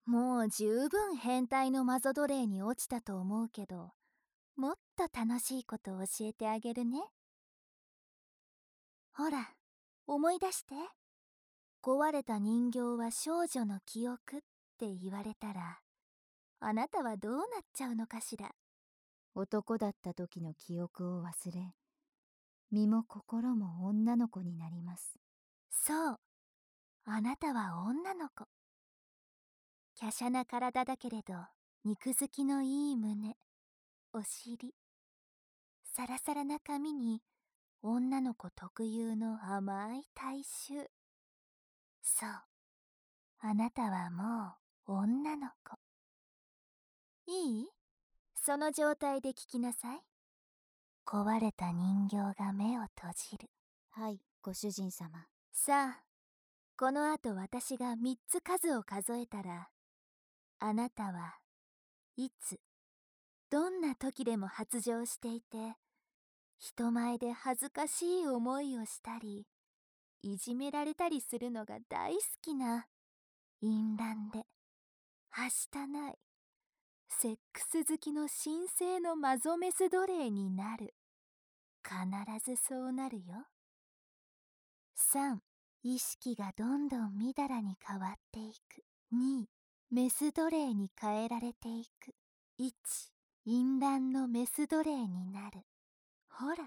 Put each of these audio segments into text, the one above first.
もう十分変態のマゾ奴隷に落ちたと思うけど、もっと楽しいことを教えてあげるね。ほら、思い出して。壊れた人形は少女の記憶って言われたら、あなたはどうなっちゃうのかしら。 男だった時の記憶を忘れ、身も心も女の子になります。 そう、あなたは女の子。華奢な体だけれど肉づきのいい胸、お尻、サラサラな髪に女の子特有の甘い体臭。そう、あなたはもう女の子。いい？その状態で聞きなさい。壊れた人形が目を閉じる。 はい、ご主人様。 さあ、この後私が3つ数を数えたら、あなたはいつ、どんな時でも発情していて、人前で恥ずかしい思いをしたり、いじめられたりするのが大好きな、淫乱で、はしたない、セックス好きの神聖のマゾメス奴隷になる。必ずそうなるよ。3、意識がどんどんみだらに変わっていく。2、メス奴隷に変えられていく。1、淫乱のメス奴隷になる。ほら。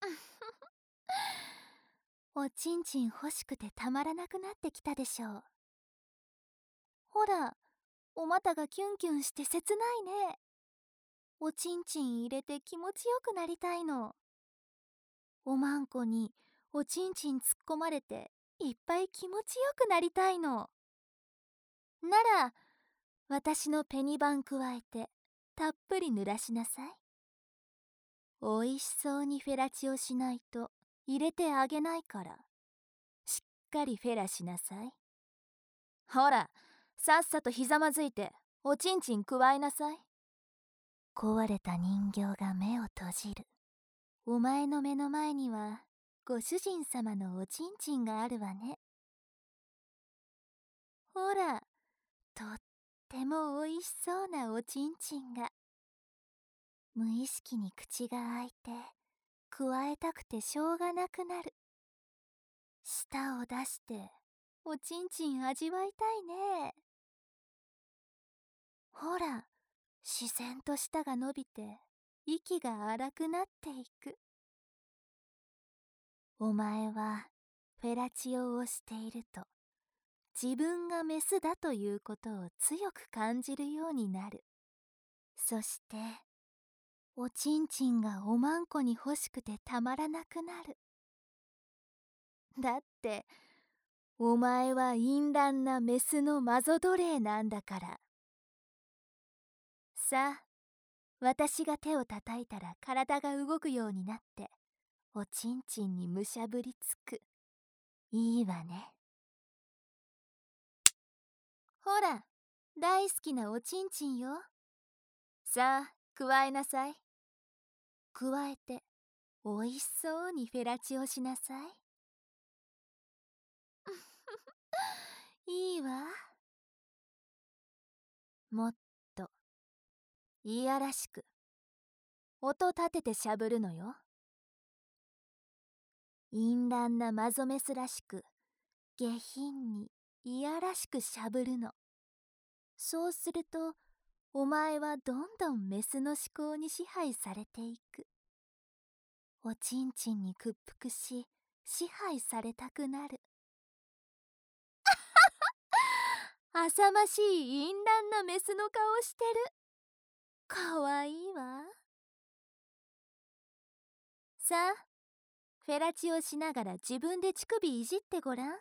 おちんちん欲しくてたまらなくなってきたでしょう。ほら、お股がキュンキュンして切ないね。おちんちん入れて気持ちよくなりたいの。おまんこにおちんちん突っ込まれていっぱい気持ちよくなりたいの。なら、私のペニバン加えてたっぷり濡らしなさい。おいしそうにフェラチオしないと入れてあげないから。しっかりフェラしなさい。ほら、さっさとひざまずいておちんちんくわえなさい。壊れた人形が目を閉じる。お前の目の前にはご主人様のおちんちんがあるわね。ほら、とってもおいしそうなおちんちんが。無意識に口が開いてくわえたくてしょうがなくなる。舌を出しておちんちん味わいたいね。ほら、自然と舌が伸びて息が荒くなっていく。お前はフェラチオをしていると自分がメスだということを強く感じるようになる。そしておちんちんがおまんこに欲しくてたまらなくなる。だってお前は淫乱なメスのマゾ奴隷なんだから。さあ、私が手を叩いたら体が動くようになっておちんちんにむしゃぶりつく。いいわね。ほら、大好きなおちんちんよ。さあ、くわえなさい。くわえておいしそうにフェラチオしなさい。いいわ。もっといやらしく音立ててしゃぶるのよ。淫乱なマゾメスらしく下品にいやらしくしゃぶるの。そうするとお前はどんどんメスの思考に支配されていく。おちんちんに屈服し支配されたくなる。浅ましい淫乱なメスの顔してる。かわいいわ。さあ、フェラチオしながら自分で乳首いじってごらん。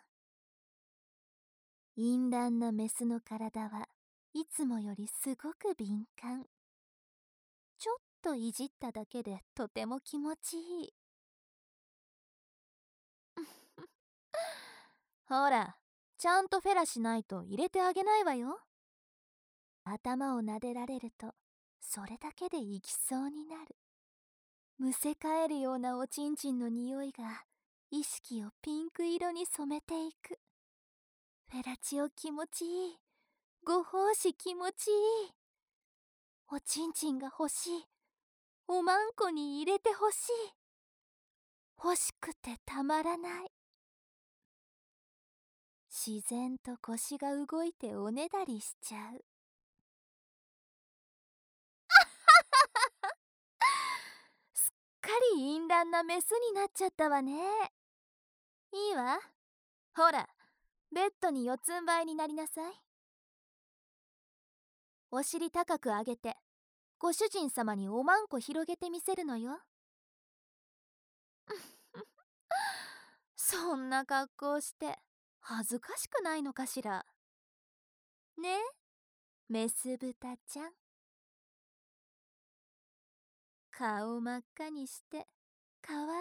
淫乱なメスの体はいつもよりすごく敏感。ちょっといじっただけでとても気持ちいい。ほら、ちゃんとフェラしないと入れてあげないわよ。頭を撫でられるとそれだけで行きそうになる。むせ返るようなおちんちんの匂いが意識をピンク色に染めていく。フェラチオ気持ちいい。 ご奉仕気持ちいい。おちんちんが欲しい。おまんこに入れて欲しい。欲しくてたまらない。自然と腰が動いておねだりしちゃう。すっかり淫乱なメスになっちゃったわね。いいわ。ほら、ベッドに四つん這いになりなさい。お尻高く上げて、ご主人様におまんこ広げてみせるのよ。そんな格好して恥ずかしくないのかしら。ね、メス豚ちゃん。顔真っ赤にしてかわいいね。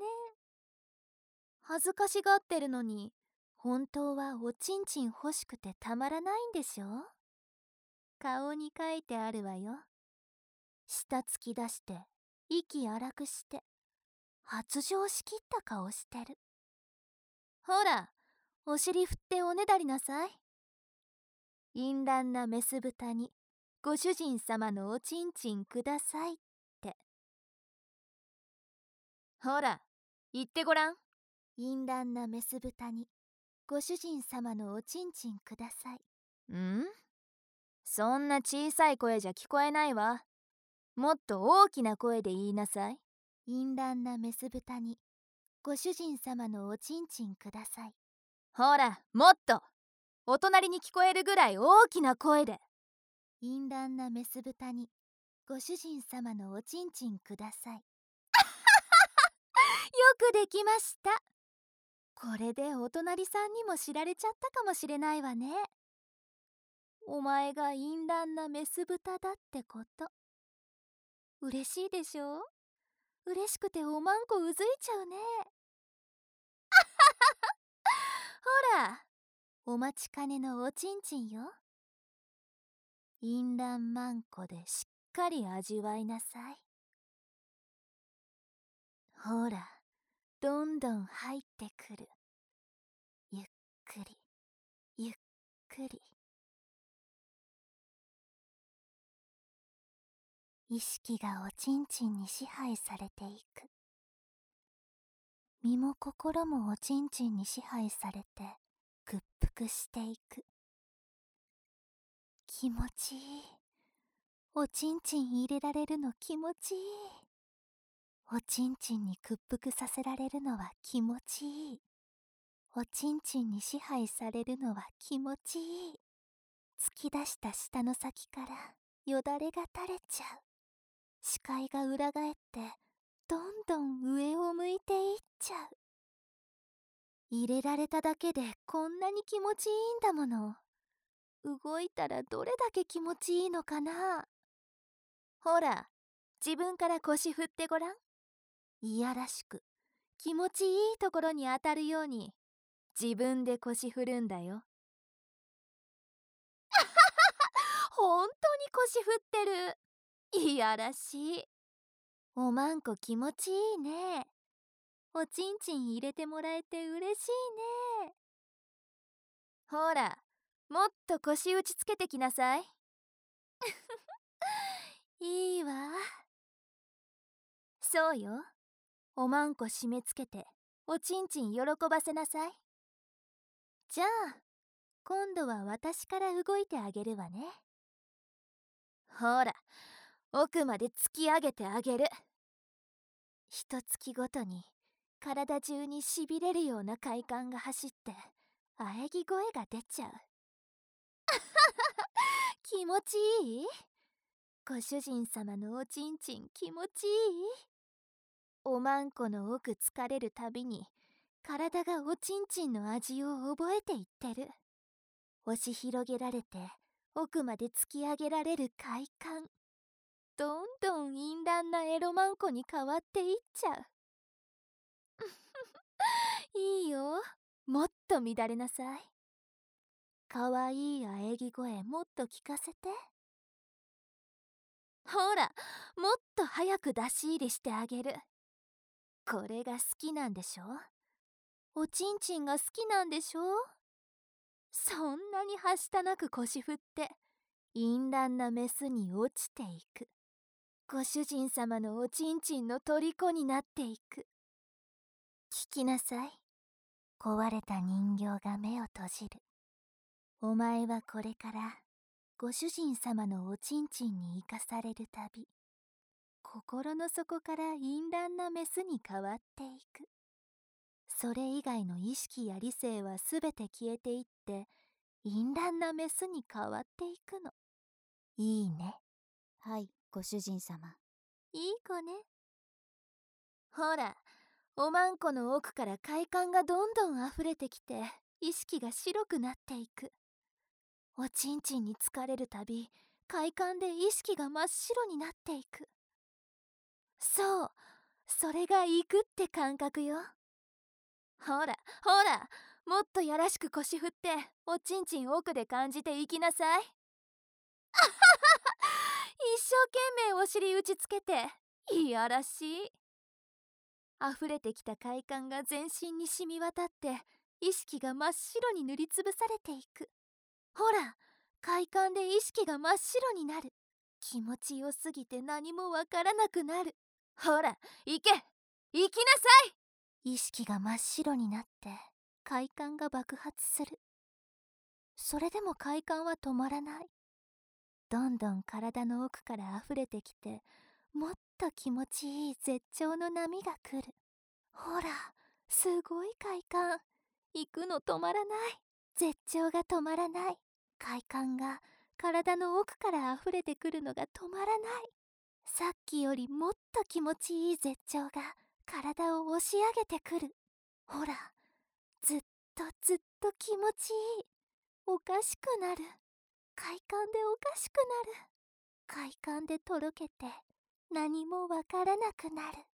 恥ずかしがってるのに、本当はおちんちん欲しくてたまらないんでしょ。顔に書いてあるわよ。舌突き出して息荒くして発情しきった顔してる。ほら、お尻振っておねだりなさい。淫乱なメス豚にご主人様のおちんちんくださいって。ほら、言ってごらん。淫乱なメス豚にご主人様のおちんちんください。ん？そんな小さい声じゃ聞こえないわ。もっと大きな声で言いなさい。淫乱なメス豚にご主人様のおちんちんください。ほら、もっとお隣に聞こえるぐらい大きな声で。淫乱なメス豚にご主人様のおちんちんください。よくできました。これでお隣さんにも知られちゃったかもしれないわね。お前が淫乱なメス豚だってこと。嬉しいでしょ。嬉しくておまんこうずいちゃうね。ほら、お待ちかねのおちんちんよ。淫乱まんこでしっかり味わいなさい。ほら、どんどん入ってくる。ゆっくりゆっくり。意識がおちんちんに支配されていく。身も心もおちんちんに支配されて屈服していく。気持ちいい。おちんちん入れられるの気持ちいい。おちんちんに屈服させられるのは気持ちいい。おちんちんに支配されるのは気持ちいい。突き出した舌の先からよだれが垂れちゃう。視界が裏返ってどんどん上を向いていっちゃう。入れられただけでこんなに気持ちいいんだもの。動いたらどれだけ気持ちいいのかな。ほら、自分から腰振ってごらん。いやらしく気持ちいいところに当たるように自分で腰振るんだよ。ほんとに腰振ってる。いやらしい。おまんこ気持ちいいね。おちんちん入れてもらえて嬉しいね。ほら、もっと腰打ちつけてきなさい。いいわ。そうよ。おまんこ締めつけておちんちん喜ばせなさい。じゃあ今度は私から動いてあげるわね。ほら、奥まで突き上げてあげる。ひとつきごとに体中にしびれるような快感が走って喘ぎ声が出ちゃう。気持ちいい？ご主人様のおちんちん気持ちいい？おまんこの奥疲れるたびに体がおちんちんの味を覚えていってる。押し広げられて奥まで突き上げられる快感。どんどん淫乱なエロマンコに変わっていっちゃう。いいよ。もっと乱れなさい。かわいい喘ぎ声もっと聞かせて。ほら、もっと早く出し入りしてあげる。これが好きなんでしょ？おちんちんが好きなんでしょ？ そんなにはしたなく腰振って淫乱なメスに落ちていく。ご主人様のおちんちんの虜になっていく。聞きなさい。壊れた人形が目を閉じる。お前はこれからご主人様のおちんちんに生かされるたび、心の底から淫乱なメスに変わっていく。それ以外の意識や理性はすべて消えていって淫乱なメスに変わっていくの。いいね。 はい、ご主人様。 いい子ね。ほら、おまんこの奥から快感がどんどん溢れてきて意識が白くなっていく。おちんちんに疲れるたび快感で意識が真っ白になっていく。そう、それが行くって感覚よ。ほらほら、もっとやらしく腰振っておちんちん奥で感じていきなさい。一生懸命お尻打ちつけていやらしい。溢れてきた快感が全身に染み渡って意識が真っ白に塗りつぶされていく。ほら、快感で意識が真っ白になる。気持ちよすぎて何もわからなくなる。ほら、行け、行きなさい。意識が真っ白になって快感が爆発する。それでも快感は止まらない。どんどん体の奥から溢れてきて、もっと気持ちいい絶頂の波が来る。ほら、すごい快感。行くの止まらない。絶頂が止まらない。快感が体の奥から溢れてくるのが止まらない。さっきよりもっと気持ちいい絶頂が体を押し上げてくる。ほら、ずっとずっと気持ちいい。おかしくなる。快感でおかしくなる。快感でとろけて何もわからなくなる。